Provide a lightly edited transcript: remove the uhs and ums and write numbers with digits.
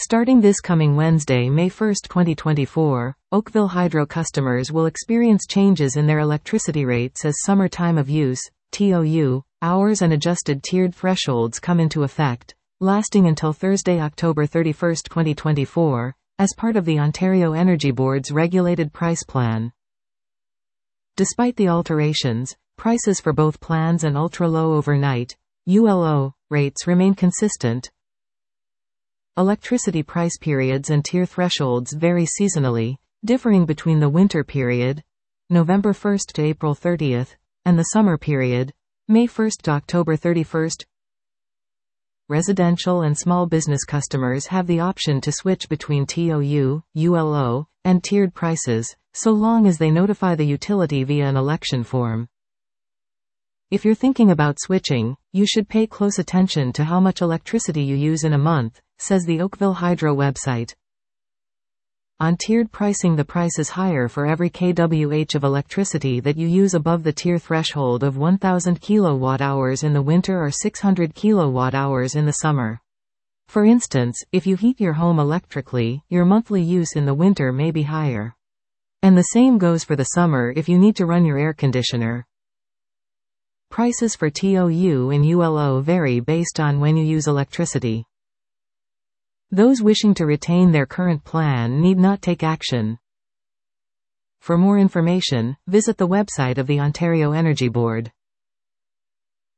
Starting this coming Wednesday, May 1, 2024, Oakville Hydro customers will experience changes in their electricity rates as summer time of use (TOU) hours and adjusted tiered thresholds come into effect, lasting until Thursday, October 31, 2024, as part of the Ontario Energy Board's regulated price plan. Despite the alterations, prices for both plans and ultra-low overnight (ULO) rates remain consistent. Electricity price periods and tier thresholds vary seasonally, differing between the winter period, November 1 to April 30, and the summer period, May 1 to October 31. Residential and small business customers have the option to switch between TOU, ULO, and tiered prices, so long as they notify the utility via an election form. If you're thinking about switching, you should pay close attention to how much electricity you use in a month, says the Oakville Hydro website. On tiered pricing, the price is higher for every kWh of electricity that you use above the tier threshold of 1000 kWh in the winter or 600 kWh in the summer. For instance, if you heat your home electrically, your monthly use in the winter may be higher. And the same goes for the summer if you need to run your air conditioner. Prices for TOU and ULO vary based on when you use electricity. Those wishing to retain their current plan need not take action. For more information, visit the website of the Ontario Energy Board.